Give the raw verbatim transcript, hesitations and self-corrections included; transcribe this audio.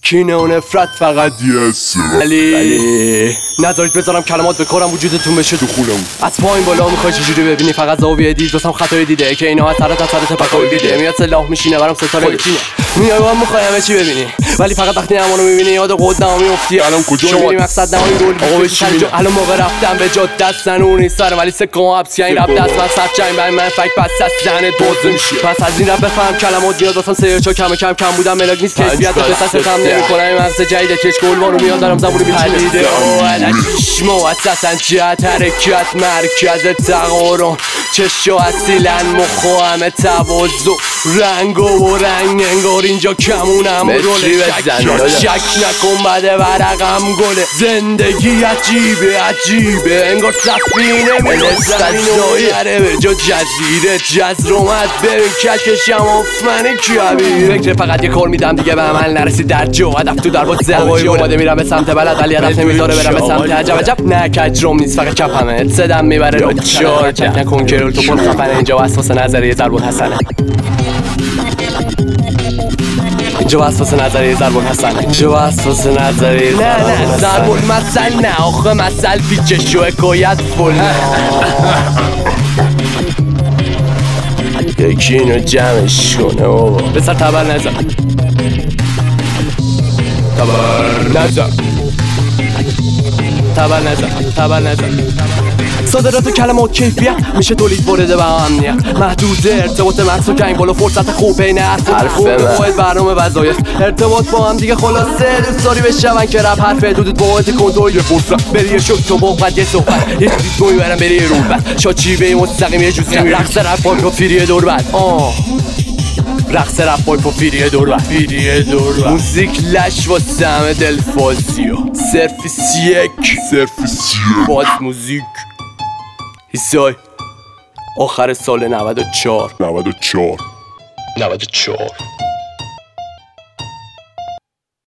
کینه و نفرت فقط یسه ولی نذارید بذارم کلمات بکارم وجودتون بشه تو خونم. از پایین بالا میخوای چجوری ببینی؟ فقط زاویه دید واسم خطای دیده که اینا اثرات اثرات تفکر دیده. میاد سلاح میشینه برام ستاره میچینه. میای با هم میخوای همه چی ببینی ولی فقط وقتی همونو میبینی یاد قدام میافتی. الان کجا شما مقصد نمایی رول آقا بشین الان موقع رفتم به جاده دستن اون نیست سر ولی سکو حبس این رب دست من صف جنگ من من فک پس دست زنت بازه میشه. پس از این رب بفهم کلمات نیاز واسم سه چا کم کم کم بودم ملاک نیست کیفیت به تام نمیکنم مغز جدید کش گلوارو میاد دارم زبون میچینه. اوه موسسن جهت حرکت مرکز تقارن چشو اصیلن مخو همه توازو رنگ و رنگ انگار اینجا کمونم روله شک, شک نکن بده ورقم گله زندگی عجیبه عجیبه انگار سفینه میره زمین و به جا جزیره جز رو مد ببین کشکشم افمنه کبیر فکر فقط یه کار میدم دیگه به عمل نرسید در جو هدف تو در باز زمین اومده میرم به سمت بلد ولی هدف نمیذاره برم به سمت عجب عجب نه کجروم نیست فقط کپمه صدم میبره رو چار چک نکن که رول تو پل خفنه اینجا وسواس نظریه ضرب الحسنه اینجا وسواس نظریه ضرب الحسنه اینجا وسواس نظریه نه نه ضرب المثل نه آخه مثل پیچش و حکایت فل یکی اینو جمعش کنه بابا بسر تبر نزن تبر نزن تبر نزن تبر نزن صادرات کلمات کیفیت میشه تولید وارده به امنیت محدود ارتباط مغز و کنگ بالا فرصت خوب بین حرف واحد برنامه وظایف ارتباط با هم دیگه خلاصه دوست داری بشون که رپ حرف حدود واحد کنترل یه فرصت بری یه شک تو بقت یه صحبت یه ریتم میبرم بری یه روبت شاچیبه مستقیم یه جوزی رقص رپ با فیری دور بعد آه رقص رپ بای پا فیری دور بعد فیری دور بعد موزیک لش واسه همه دلفازیو سرفیس یک سرفیس یک باز موزیک ایسای آخر سال نود و چهار نود و چهار نود و چهار